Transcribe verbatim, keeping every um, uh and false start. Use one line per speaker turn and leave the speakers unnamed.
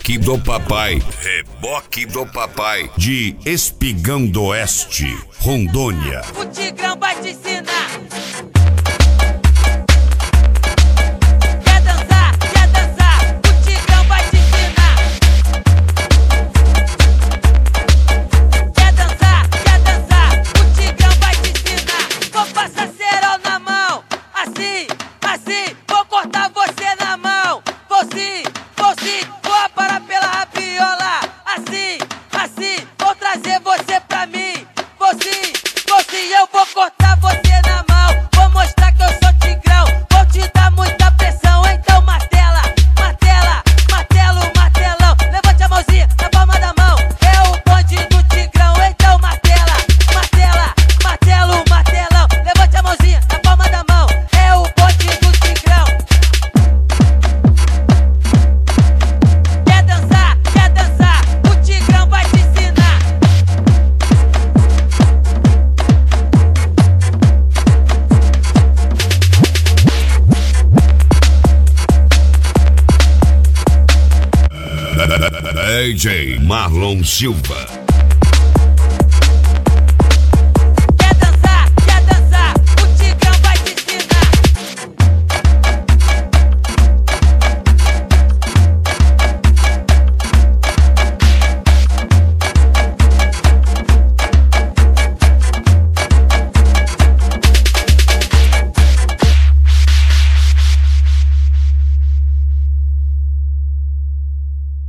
Reboque do Papai, Reboque do Papai, de Espigão do Oeste, Rondônia.
O Tigrão vai te ensinar. Quer dançar, quer dançar, o Tigrão vai te ensinar. Quer dançar, quer dançar, o Tigrão vai te ensinar. Vou passar cerol na mão, assim, assim, vou cortar você na mão. Vou sim, vou sim, vou aparar pela rabiola. Assim, assim, vou trazer você pra mim. Vou sim, vou sim, eu vou cortar você na mão. Vou mostrar que eu sou Tigrão, vou te dar muita pressão. Então martela, martela, martelo, martelão. Levante a mãozinha na palma da mão. É o bonde do Tigrão, então martela, martela, martelo, martelão. Levante a mãozinha na palma da mão. É o bonde do Tigrão. Quer dançar, quer dançar, o Tigrão vai te ensinar.
D J Marlon Silva.